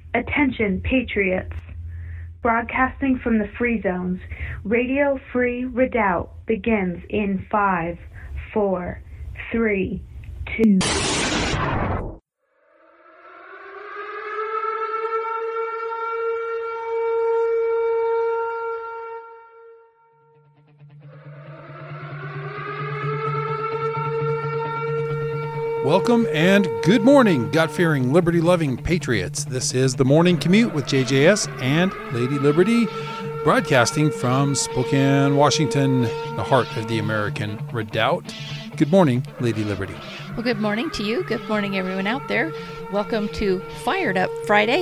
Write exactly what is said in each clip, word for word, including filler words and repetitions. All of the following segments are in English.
Attention, Patriots! Broadcasting from the Free Zones, Radio Free Redoubt begins in five, four, three, two. Welcome and good morning, God-fearing, liberty-loving patriots. This is The Morning Commute with J J S and Lady Liberty, broadcasting from Spokane, Washington, the heart of the American redoubt. Good morning, Lady Liberty. Well, good morning to you. Good morning, everyone out there. Welcome to Fired Up Friday.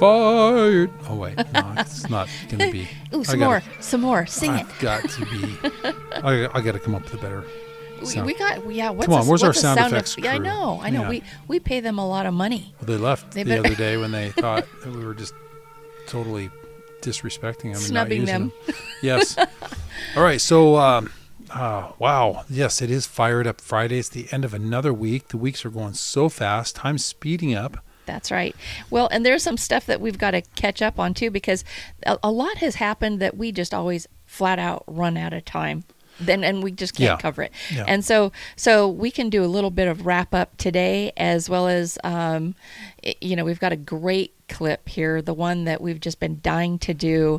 Fired. Oh, wait. No, it's not going to be. Ooh, some gotta, more. Some more. Sing I've it. I've got to be. I, I got to come up with a better We, we got, yeah, what's Come on, a, where's what's our a sound sound effects eff- Yeah, I crew? know, I know. Yeah. We we pay them a lot of money. Well, they left They the better- other day when they thought that we were just totally disrespecting them. Snubbing and not them. using them. Yes. All right. So, um, uh, wow. Yes, it is Fired Up Friday. It's the end of another week. The weeks are going so fast. Time's speeding up. That's right. Well, and there's some stuff that we've got to catch up on, too, because a, a lot has happened that we just always flat out run out of time. Then and we just can't Yeah. cover it. Yeah. And so so we can do a little bit of wrap up today, as well as um, i- you know, we've got a great clip here, the one that we've just been dying to do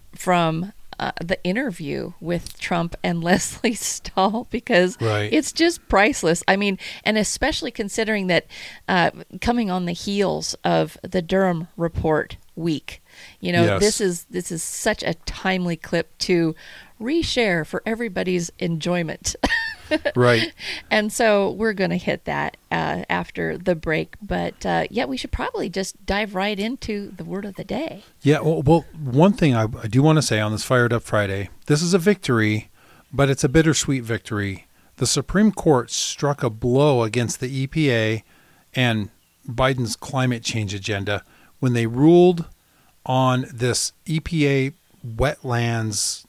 from uh, the interview with Trump and Leslie Stahl, because Right. it's just priceless. I mean, and especially considering that uh, coming on the heels of the Durham report week, you know, Yes. this is this is such a timely clip to reshare for everybody's enjoyment. Right. And so we're going to hit that uh, after the break. But uh, yeah, we should probably just dive right into the word of the day. Yeah. Well, well one thing I, I do want to say on this Fired Up Friday, this is a victory, but it's a bittersweet victory. The Supreme Court struck a blow against the E P A and Biden's climate change agenda when they ruled on this E P A wetlands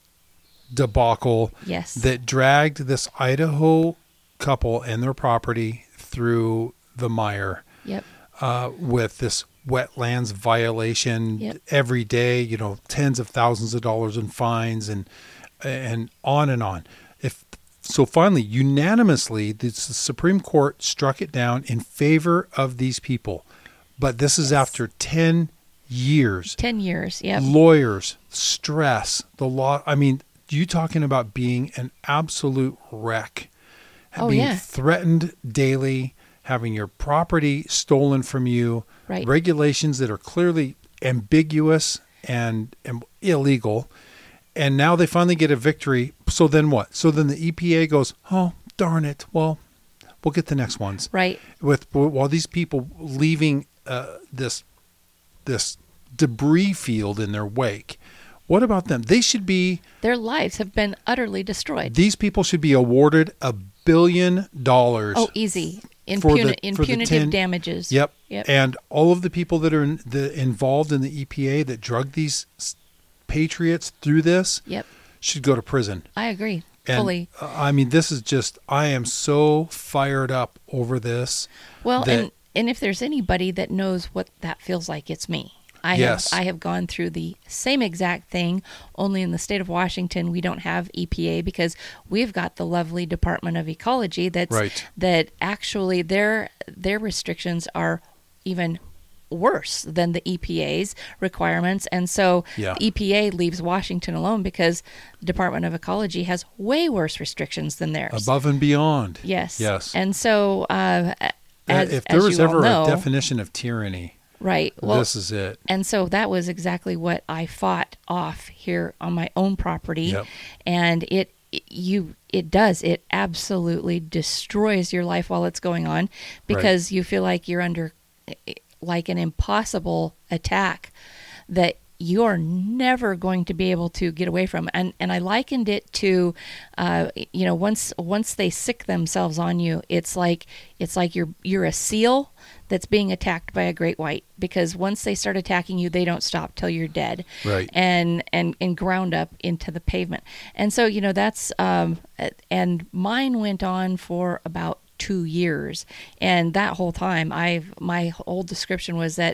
debacle Yes. that dragged this Idaho couple and their property through the mire Yep. uh, with this wetlands violation Yep. every day, you know, tens of thousands of dollars in fines and and on and on. If so, finally, unanimously, the Supreme Court struck it down in favor of these people. But this is after ten years. ten years. Yep. Lawyers, stress, the law. I mean, you talking about being an absolute wreck, Oh, being yeah. threatened daily, having your property stolen from you, Right. regulations that are clearly ambiguous and, and illegal. And now they finally get a victory. So then what? So then the E P A goes, oh, darn it. Well, we'll get the next ones. Right. With while these people leaving uh, this this debris field in their wake. What about them? They should be, Their lives have been utterly destroyed. these people should be awarded a billion dollars. Oh, easy. for Impuni- the- for the impunitive ten damages. Yep. Yep. And all of the people that are in the, involved in the E P A that drug these s- patriots through this Yep. should go to prison. I agree. And, Fully. uh, I mean, this is just, I am so fired up over this. Well, that- and and if there's anybody that knows what that feels like, it's me. I Yes. have I have gone through the same exact thing, only in the state of Washington we don't have E P A because we've got the lovely Department of Ecology that's Right. that actually their their restrictions are even worse than the E P A's requirements, and so Yeah. the E P A leaves Washington alone because the Department of Ecology has way worse restrictions than theirs. Above and beyond. Yes. Yes. And so uh, Uh, as, if there as was you all ever know, a definition of tyranny, right. Well, this is it. and so that was exactly what I fought off here on my own property. Yep. And it, it you it does it absolutely destroys your life while it's going on because you feel like you're under like an impossible attack that you're never going to be able to get away from. And and I likened it to, uh, you know, once once they sick themselves on you, it's like it's like you're you're a seal that's being attacked by a great white, because once they start attacking you, they don't stop till you're dead, Right. and and and ground up into the pavement. And so, you know, that's um, and mine went on for about two years, and that whole time, I've my whole description was that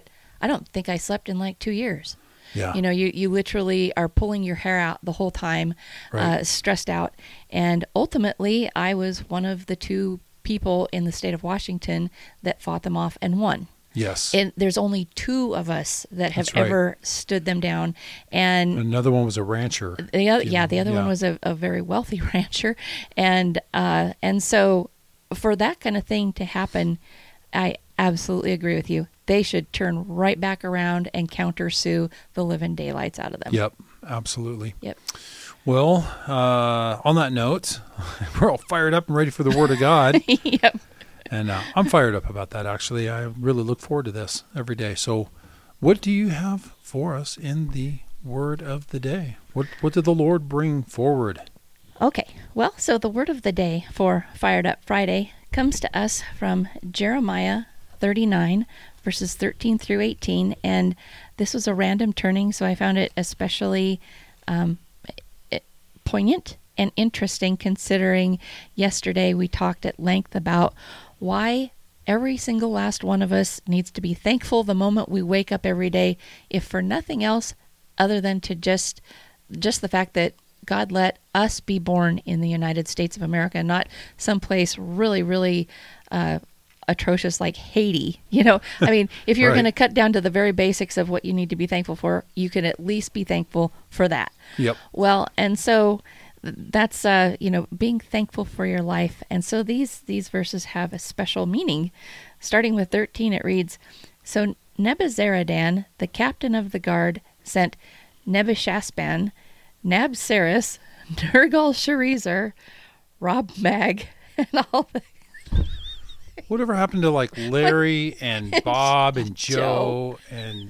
I don't think I slept in like two years. Yeah. You know, you, you literally are pulling your hair out the whole time, Right. uh, stressed out. And ultimately, I was one of the two people in the state of Washington that fought them off and won. Yes. And there's only two of us that have That's right. ever stood them down. And Another one was a rancher. the other, You yeah, know, the other yeah. one was a, a very wealthy rancher. And, uh, and so for that kind of thing to happen, I absolutely agree with you. They should turn right back around and countersue the living daylights out of them. Yep, absolutely. Yep. Well, uh, on that note, we're all fired up and ready for the Word of God. Yep. And uh, I'm fired up about that, actually. I really look forward to this every day. So what do you have for us in the Word of the day? What, what did the Lord bring forward? Okay. Well, so the word of the day for Fired Up Friday comes to us from Jeremiah thirty-nine, verses thirteen through eighteen. And this was a random turning, so I found it especially um, poignant and interesting, considering yesterday we talked at length about why every single last one of us needs to be thankful the moment we wake up every day, if for nothing else other than to just just the fact that God let us be born in the United States of America, not someplace really, really uh, atrocious like Haiti. You know, I mean, if you're Right. going to cut down to the very basics of what you need to be thankful for, you can at least be thankful for that. Yep. Well, and so that's, uh, you know, being thankful for your life. And so these, these verses have a special meaning. Starting with thirteen, it reads, "So Nebuzaradan, the captain of the guard, sent Nebuchadnezzar, Nabsaris, Nergal-Sharezer, Rob-Mag, and all the... Whatever happened to like Larry and Bob and Joe Joe. and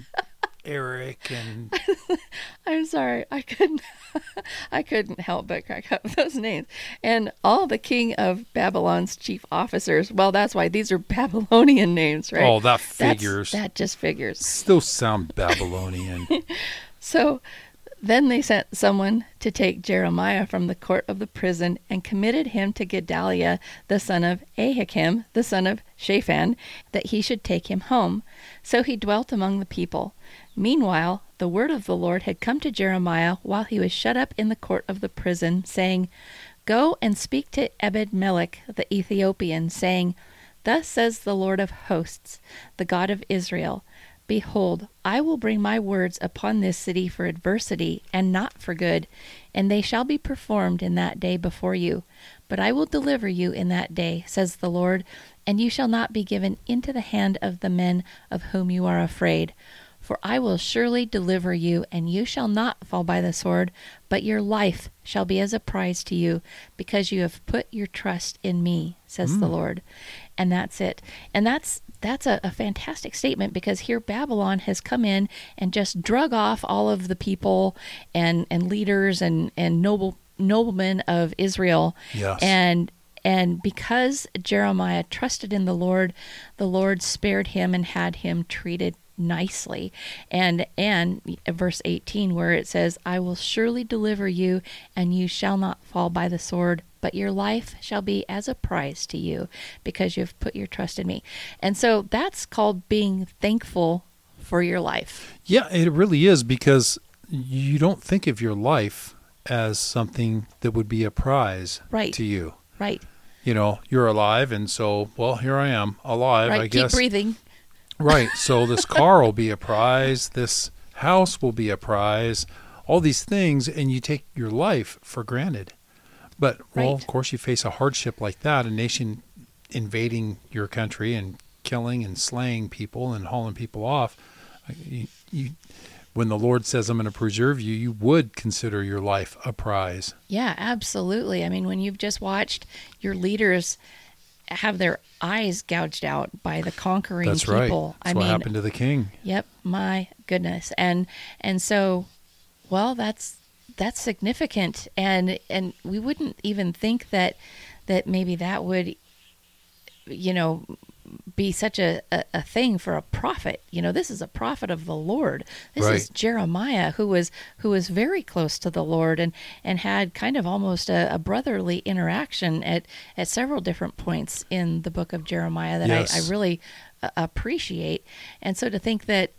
Eric and I'm sorry, I couldn't, I couldn't help but crack up with those names. And all the king of Babylon's chief officers. Well, that's why these are Babylonian names, right? oh, that That's- figures. that just figures. Those sound Babylonian. So then they sent someone to take Jeremiah from the court of the prison and committed him to Gedaliah, the son of Ahikam, the son of Shaphan, that he should take him home. So he dwelt among the people. Meanwhile, the word of the Lord had come to Jeremiah while he was shut up in the court of the prison, saying, "Go and speak to Ebed-Melech the Ethiopian, saying, Thus says the Lord of hosts, the God of Israel, Behold, I will bring my words upon this city for adversity, and not for good, and they shall be performed in that day before you. But I will deliver you in that day, says the Lord, and you shall not be given into the hand of the men of whom you are afraid. For I will surely deliver you, and you shall not fall by the sword, but your life shall be as a prize to you, because you have put your trust in me, says the Lord." And that's it. And that's that's a, a fantastic statement, because here Babylon has come in and just drug off all of the people and, and leaders and, and noble noblemen of Israel. Yes. And and because Jeremiah trusted in the Lord, the Lord spared him and had him treated nicely. And and verse eighteen, where it says, "I will surely deliver you, and you shall not fall by the sword, but your life shall be as a prize to you, because you have put your trust in me." And so that's called being thankful for your life. Yeah, it really is, because you don't think of your life as something that would be a prize Right. to you. Right. You know, you're alive, and so, well, here I am, alive, Right. I Keep guess. breathing. Right. So this car will be a prize. This house will be a prize. All these things, and you take your life for granted. But, well, Right. of course, you face a hardship like that, a nation invading your country and killing and slaying people and hauling people off. You, you, when the Lord says, "I'm going to preserve you," you would consider your life a prize. Yeah, absolutely. I mean, when you've just watched your leaders have their eyes gouged out by the conquering That's people. right. That's I what mean, happened to the king. Yep, my goodness. And and so, well, that's that's significant, and and we wouldn't even think that that maybe that would, you know, be such a, a, a thing for a prophet. You know, this is a prophet of the Lord. This Right. is Jeremiah, who was who was very close to the Lord and and had kind of almost a, a brotherly interaction at at several different points in the book of Jeremiah that Yes. I, I really uh, appreciate. And so to think that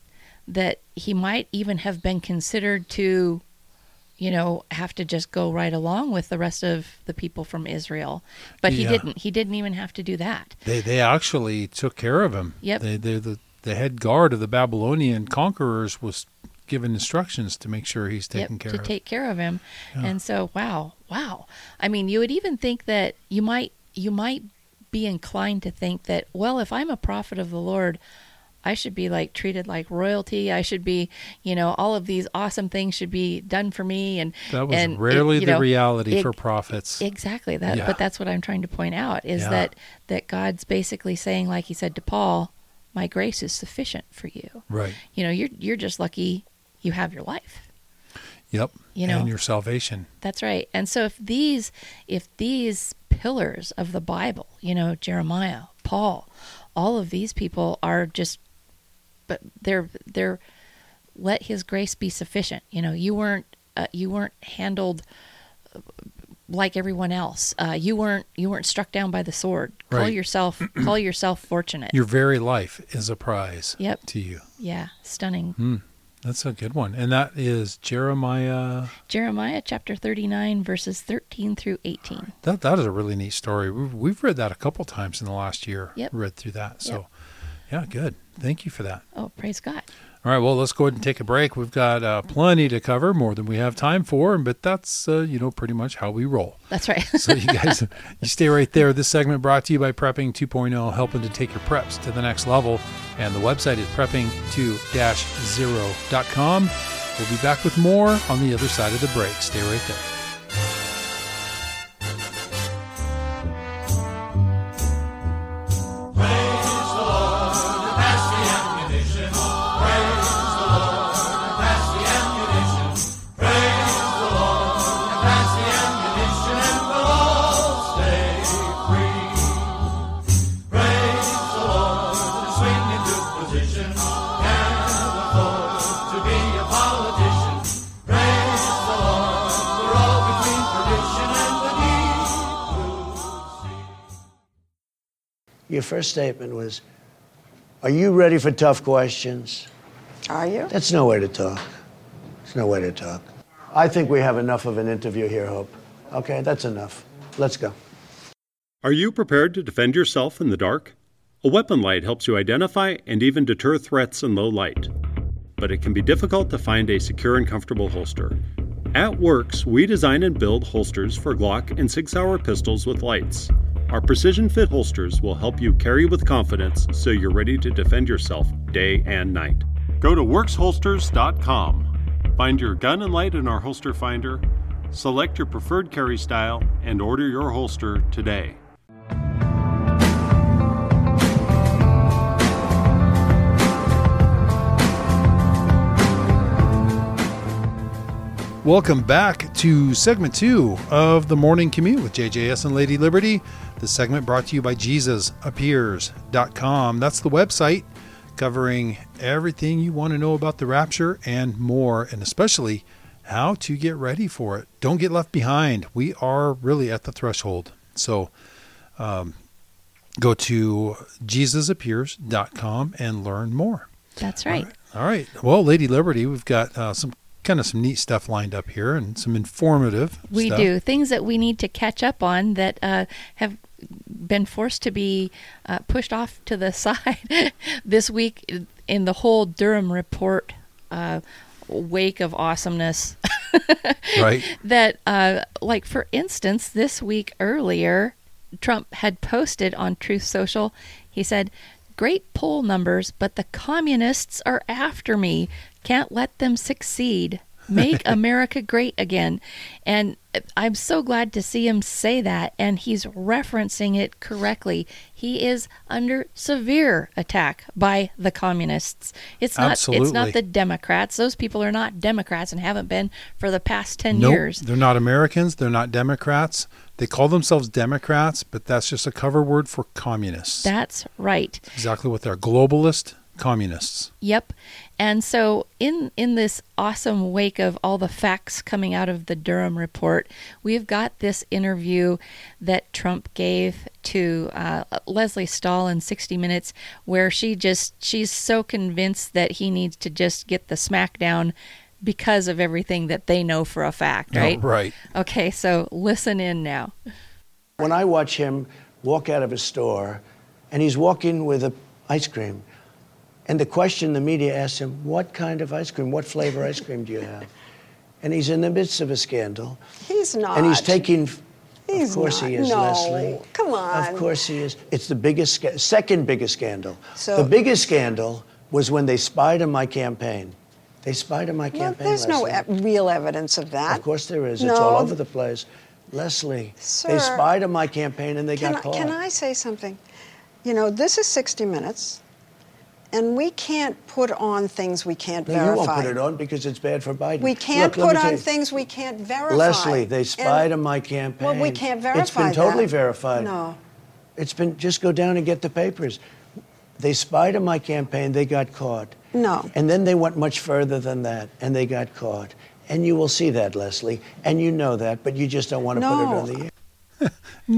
that he might even have been considered to, you know, have to just go right along with the rest of the people from Israel. But he Yeah. didn't. He didn't even have to do that. They they actually took care of him. Yep. They, they, the, the head guard of the Babylonian conquerors was given instructions to make sure he's taken Yep, care to of. take care of him. Yeah. And so, wow, wow. I mean, you would even think that you might you might be inclined to think that, well, if I'm a prophet of the Lord, I should be like treated like royalty. I should be, you know, all of these awesome things should be done for me. And That was and rarely it, you the know, reality it- for prophets. Exactly that. Yeah. But that's what I'm trying to point out is Yeah. that that God's basically saying, like he said to Paul, my grace is sufficient for you. Right. You know, you're you're just lucky you have your life. Yep. You know. And your salvation. That's right. And so if these if these pillars of the Bible, you know, Jeremiah, Paul, all of these people are just but they're they're let his grace be sufficient. You know, you weren't uh, you weren't handled uh, like everyone else. Uh, you weren't you weren't struck down by the sword. Call Right. yourself call yourself fortunate. Your very life is a prize Yep. to you. Yeah, stunning. Hmm. That's a good one. And that is Jeremiah. Jeremiah chapter thirty-nine verses thirteen through eighteen. That that is a really neat story. We've, we've read that a couple times in the last year. Yep. Read through that. So, Yep. yeah, good. Thank you for that. Oh, praise God. All right, well, let's go ahead and take a break. We've got uh, plenty to cover, more than we have time for, but that's, uh, you know, pretty much how we roll. That's right. So you guys, you stay right there. This segment brought to you by Prepping two point oh, helping to take your preps to the next level. And the website is prepping two dash zero dot com. We'll be back with more on the other side of the break. Stay right there. Your first statement was, are you ready for tough questions? Are you? That's no way to talk. It's no way to talk. I think we have enough of an interview here, Hope. Okay, that's enough. Let's go. Are you prepared to defend yourself in the dark? A weapon light helps you identify and even deter threats in low light. But it can be difficult to find a secure and comfortable holster. At Works, we design and build holsters for Glock and Sig Sauer pistols with lights. Our precision fit holsters will help you carry with confidence so you're ready to defend yourself day and night. Go to works holsters dot com. Find your gun and light in our holster finder, select your preferred carry style, and order your holster today. Welcome back to segment two of the Morning Commute with J J S and Lady Liberty. The segment brought to you by Jesus Appears dot com. That's the website covering everything you want to know about the rapture and more, and especially how to get ready for it. Don't get left behind. We are really at the threshold. So um, go to Jesus Appears dot com and learn more. That's right. All right. All right. Well, Lady Liberty, we've got uh, some kind of some neat stuff lined up here and some informative We stuff. do. Things that we need to catch up on that uh, have been forced to be uh, pushed off to the side this week in the whole Durham report uh, wake of awesomeness. Right. That, uh, like, for instance, this week earlier, Trump had posted on Truth Social, he said, "Great poll numbers, but the communists are after me. Can't let them succeed. Make America great again." And I'm so glad to see him say that, and he's referencing it correctly. He is under severe attack by the communists. It's not Absolutely. it's not the Democrats. Those people are not Democrats and haven't been for the past ten Nope, years. they're not Americans. They're not Democrats. They call themselves Democrats, but that's just a cover word for communists. That's right. exactly what they're, globalist communists. Yep. And so in in this awesome wake of all the facts coming out of the Durham report, we've got this interview that Trump gave to uh, Leslie Stahl in sixty minutes, where she just she's so convinced that he needs to just get the smackdown because of everything that they know for a fact, right? Oh, right. Okay, so listen in now. When I watch him walk out of a store, and he's walking with a ice cream, and the question the media asks him, what kind of ice cream, what flavor ice cream do you have? And he's in the midst of a scandal. He's not. And he's taking, He's of course not. he is, No. Leslie. Come on. Of course he is. It's the biggest, sca- second biggest scandal. So- the biggest scandal was when they spied on my campaign. They spied on my Well, campaign, there's no Leslie. e- real evidence of that. Of course there is. No. It's all over the place. Leslie, Sir, they spied on my campaign and they Can got I, caught. can I say something? You know, this is sixty minutes, and we can't put on things we can't No, verify. you won't put it on because it's bad for Biden. We can't Look, let put me tell on you. things we can't verify. Leslie, they spied And- on my campaign. Well, we can't verify It's been totally that. verified. No. It's been, just go down and get the papers. They spied on my campaign, they got caught. No. And then they went much further than that, and they got caught. And you will see that, Leslie, and you know that, but you just don't want to put it No. on the air.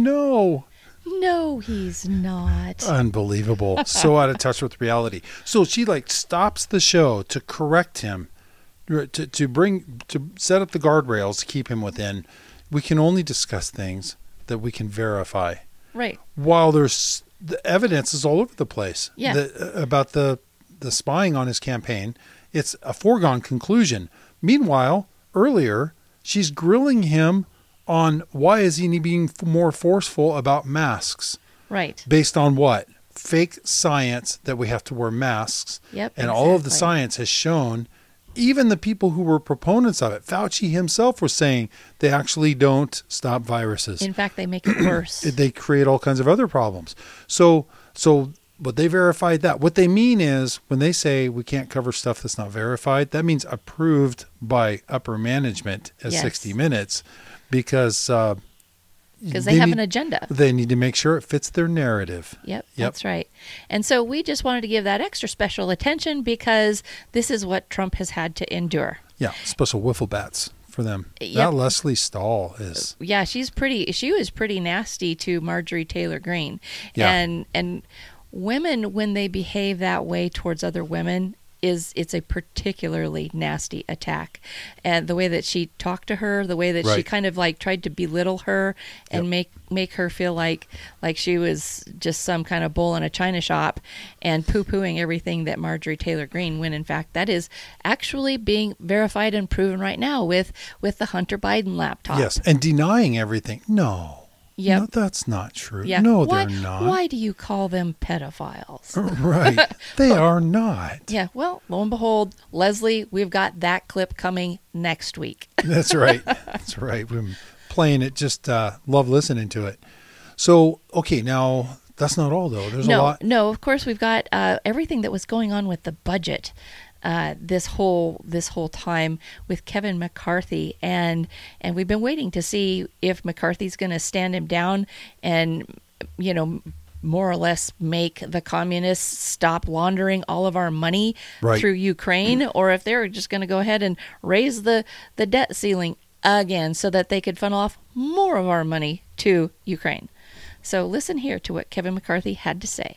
No. No, he's not. Unbelievable. So out of touch with reality. So she like stops the show to correct him, to, to bring, to set up the guardrails to keep him within. We can only discuss things that we can verify. Right. While there's the evidence is all over the place. Yeah. The, about the, the spying on his campaign. It's a foregone conclusion. Meanwhile, earlier, she's grilling him on why is he being more forceful about masks. Right. Based on what? Fake science that we have to wear masks. Yep, And all of the exactly. science has shown, even the people who were proponents of it, Fauci himself was saying they actually don't stop viruses. In fact, they make it worse. They create all kinds of other problems. So, so, but they verified that. What they mean is when they say we can't cover stuff that's not verified, that means approved by upper management at Yes. sixty minutes, because uh, Because they, have need, an agenda. They need to make sure it fits their narrative. Yep, Yep. that's right. And so we just wanted to give that extra special attention because this is what Trump has had to endure. Yeah, special wiffle bats for them. Yep. That Leslie Stahl is. Yeah, she's pretty. She was pretty nasty to Marjorie Taylor Greene, Yeah. and and women when they behave that way towards other women is it's a particularly nasty attack. And the way that she talked to her, the way that she Right. kind of like tried to belittle her and Yep. make make her feel like like she was just some kind of bull in a china shop and poo-pooing everything that Marjorie Taylor Greene, when in fact that is actually being verified and proven right now with with the Hunter Biden laptop. Yes, and denying everything. No. Yep. No, that's not true. Yeah. No, why, they're not. Why do you call them pedophiles? Right. They are not. Yeah, well, lo and behold, Leslie, we've got that clip coming next week. That's right. That's right. We're playing it. Just uh, love listening to it. So, okay, now that's not all, though. There's no, a lot. no, of course we've got uh, everything that was going on with the budget uh, this whole this whole time with Kevin McCarthy, and and we've been waiting to see if McCarthy's going to stand him down and, you know, more or less make the communists stop laundering all of our money Right. through Ukraine, or if they're just going to go ahead and raise the, the debt ceiling again so that they could funnel off more of our money to Ukraine. So listen here to what Kevin McCarthy had to say.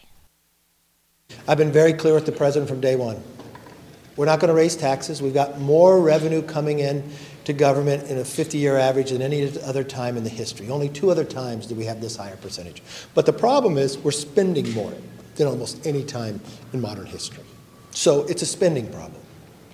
I've been very clear with the president from day one. We're not going to raise taxes. We've got more revenue coming in to government in a fifty-year average than any other time in the history. Only two other times did we have this higher percentage. But the problem is we're spending more than almost any time in modern history. So it's a spending problem.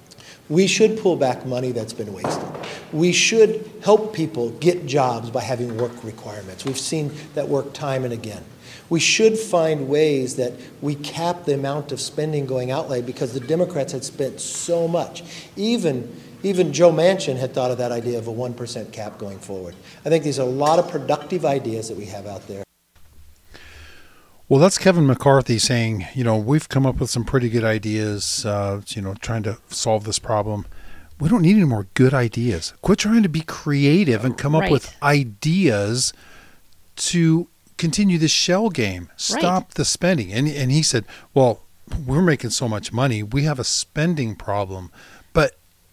We should pull back money that's been wasted. We should help people get jobs by having work requirements. We've seen that work time and again. We should find ways that we cap the amount of spending going outlay because the Democrats had spent so much. Even, even Joe Manchin had thought of that idea of a one percent cap going forward. I think these are a lot of productive ideas that we have out there. Well, that's Kevin McCarthy saying, you know, we've come up with some pretty good ideas, uh, you know, trying to solve this problem. We don't need any more good ideas. Quit trying to be creative and come up Right. with ideas to continue this shell game. Stop Right. the spending. And and he said, well, we're making so much money. We have a spending problem. But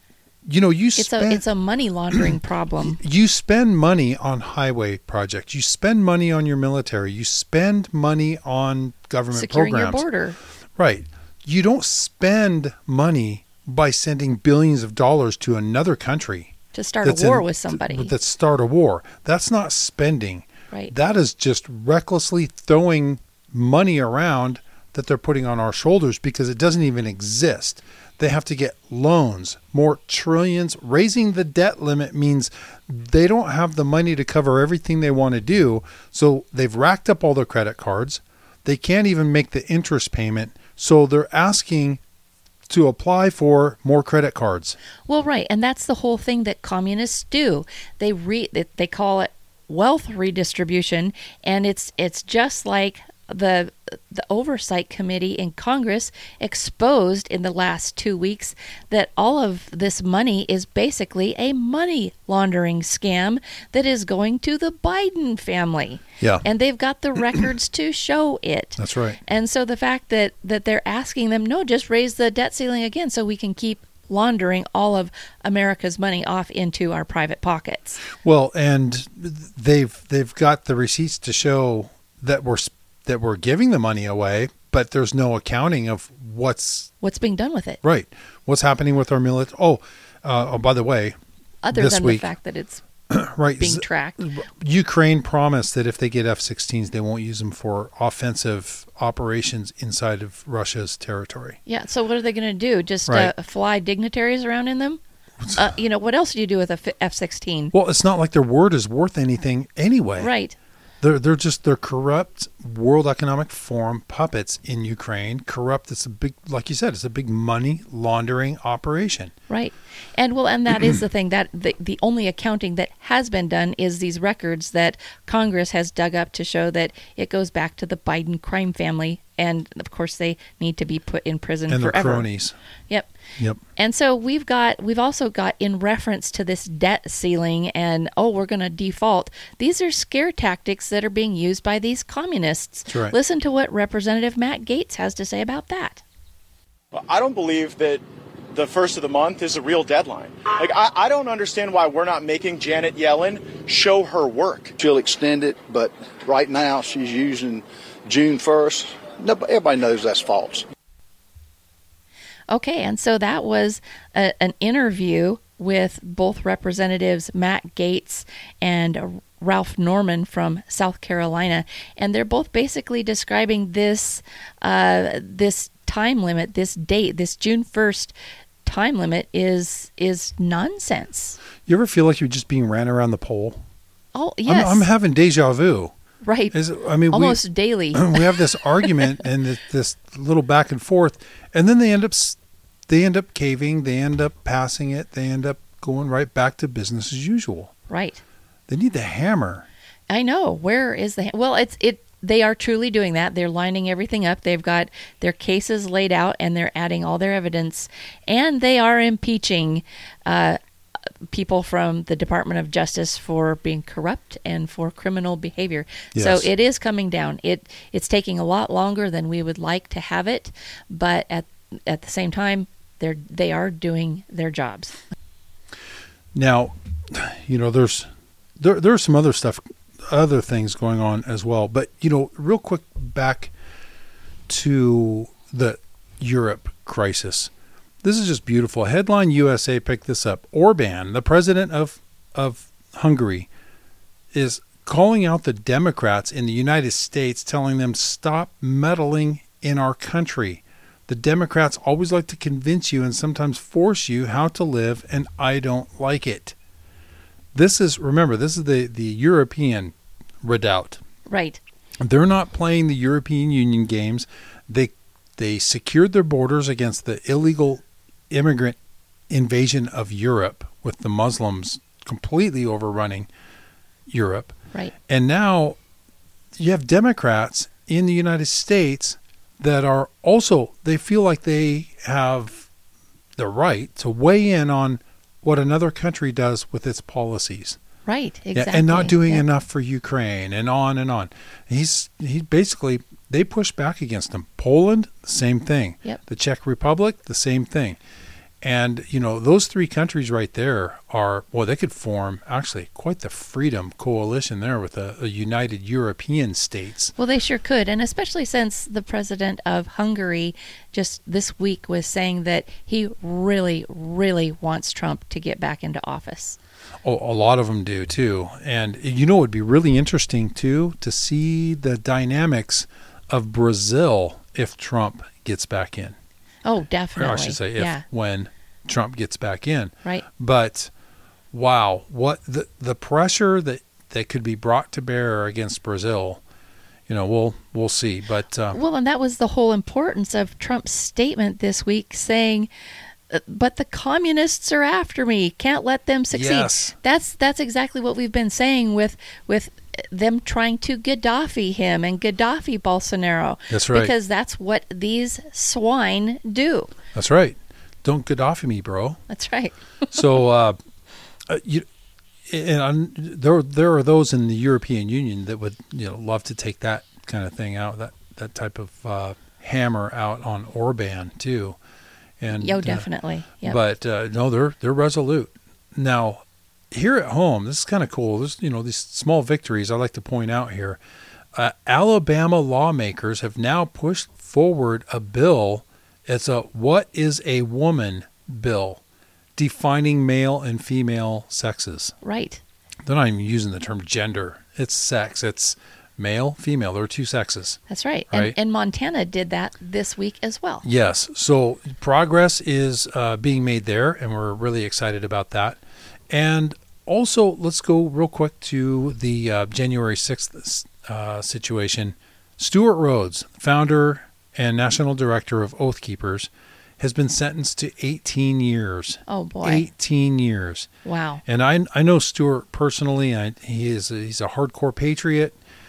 you know, you It's spend, a it's a money laundering problem. You spend money on highway projects. You spend money on your military. You spend money on government Securing programs. your border. Right. You don't spend money by sending billions of dollars to another country To start that's a war in- with somebody. That start a war. That's not spending. Right. That is just recklessly throwing money around that they're putting on our shoulders because it doesn't even exist. They have to get loans, more trillions. Raising the debt limit means they don't have the money to cover everything they want to do. So they've racked up all their credit cards. They can't even make the interest payment. So they're asking to apply for more credit cards. Well, right, and that's the whole thing that communists do. They re they call it wealth redistribution, and it's it's just like the the oversight committee in Congress exposed in the last two weeks that all of this money is basically a money laundering scam that is going to the Biden family. Yeah. And they've got the records to show it. That's right. And so the fact that that they're asking them, no, just raise the debt ceiling again so we can keep laundering all of America's money off into our private pockets. Well, and they've they've got the receipts to show that we're that we're giving the money away, but there's no accounting of what's What's being done with it. right. What's happening with our military? Oh, uh, oh, by the way, Other this than week, the fact that it's right, being Z- tracked. Ukraine promised that if they get F sixteens, they won't use them for offensive operations inside of Russia's territory. Yeah, so what are they going to do? Just Right. uh, fly dignitaries around in them? Uh, you know, what else do you do with a F sixteen? Well, it's not like their word is worth anything anyway. Right. They're they're just they're corrupt World Economic Forum puppets in Ukraine. Corrupt. It's a big, like you said, it's a big money laundering operation. Right. And well, and that is the thing that the, the only accounting that has been done is these records that Congress has dug up to show that it goes back to the Biden crime family. And of course, they need to be put in prison And their forever. cronies. Yep. Yep. And so we've got, we've also got in reference to this debt ceiling and, oh, we're going to default. These are scare tactics that are being used by these communists. That's right. Listen to what Representative Matt Gaetz has to say about that. Well, I don't believe that the first of the month is a real deadline. Like, I, I don't understand why we're not making Janet Yellen show her work. She'll extend it, but right now she's using June first. Nobody, everybody knows that's false. Okay, and so that was a, an interview with both Representatives Matt Gaetz and Ralph Norman from South Carolina, and they're both basically describing this uh, this time limit, this date, this June first time limit is is nonsense. You ever feel like you're just being ran around the pole? Oh yes, I'm, I'm having deja vu. right. Is, I mean, almost we, daily. we have this argument and this, this little back and forth, and then they end up s- they end up caving. They end up passing it. They end up going right back to business as usual. Right. They need the hammer. I know. Where is the well? It's it. They are truly doing that. They're lining everything up. They've got their cases laid out, and they're adding all their evidence, and they are impeaching uh, people from the Department of Justice for being corrupt and for criminal behavior. Yes. So it is coming down. It it's taking a lot longer than we would like to have it, but at at the same time, they're they are doing their jobs. Now, you know, there's there there's some other stuff, other things going on as well. But you know, real quick back to the Europe crisis. This is just beautiful. Headline U S A picked this up. Orban, the president of of Hungary, is calling out the Democrats in the United States, telling them stop meddling in our country. The Democrats always like to convince you and sometimes force you how to live, and I don't like it. This is, remember, this is the, the European redoubt. Right. They're not playing the European Union games. They they secured their borders against the illegal immigrant invasion of Europe, with the Muslims completely overrunning Europe. Right. And now you have Democrats in the United States that are also, they feel like they have the right to weigh in on what another country does with its policies. Right, Yeah, exactly. and not doing Yeah. enough for Ukraine, and on and on. He's he basically, they push back against him. Poland, the same thing. Yep. The Czech Republic, the same thing. And, you know, those three countries right there are, well, they could form actually quite the freedom coalition there with a, a united European states. Well, they sure could. And especially since the president of Hungary just this week was saying that he really, really wants Trump to get back into office. Oh, a lot of them do, too. And, you know, it would be really interesting, too, to see the dynamics of Brazil if Trump gets back in. Oh, definitely. Or I should say if, yeah. when Trump gets back in. Right. But, wow, what the the pressure that, that could be brought to bear against Brazil, you know, we'll we'll see. But uh, well, and that was the whole importance of Trump's statement this week saying, but the communists are after me. Can't let them succeed. Yes. That's that's exactly what we've been saying with with them trying to Gaddafi him and Gaddafi Bolsonaro. That's right. Because that's what these swine do. That's right. Don't Gaddafi me, bro. That's right. so, uh, you and I'm, there there are those in the European Union that would, you know, love to take that kind of thing out, that that type of uh, hammer out on Orban too. And Yo, definitely. Uh, yep. But uh, no, they're they're resolute. Now, here at home, this is kind of cool. There's, you know, these small victories I like to point out here. Uh, Alabama lawmakers have now pushed forward a bill. It's a "What is a Woman" bill, defining male and female sexes. Right. They're not even using the term gender. It's sex. It's male, female. There are two sexes. That's right. right? And, and Montana did that this week as well. Yes. So progress is uh, being made there, and we're really excited about that. And also, let's go real quick to the uh, January sixth uh, situation. Stuart Rhodes, founder and national director of Oath Keepers, has been sentenced to eighteen years. Oh, boy. eighteen years. Wow. And I I know Stuart personally. I, he is a, he's a hardcore patriot,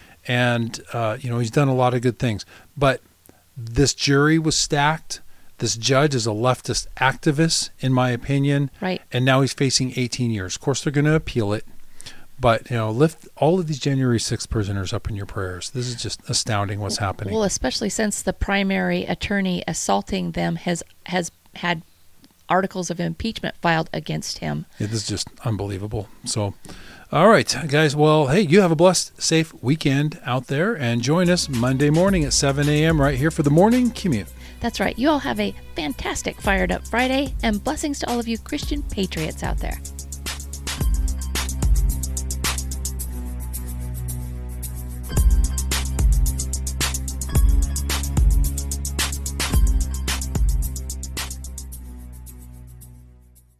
and uh, you know, he's done a lot of good things. But this jury was stacked. This judge is a leftist activist, in my opinion. Right. And now he's facing eighteen years. Of course, they're going to appeal it. But, you know, lift all of these January sixth prisoners up in your prayers. This is just astounding what's happening. Well, especially since the primary attorney assaulting them has has had articles of impeachment filed against him. Yeah, this is just unbelievable. So, all right, guys. Well, hey, you have a blessed, safe weekend out there. And join us Monday morning at seven a.m. right here for the Morning Commute. That's right. You all have a fantastic Fired Up Friday, and blessings to all of you Christian patriots out there.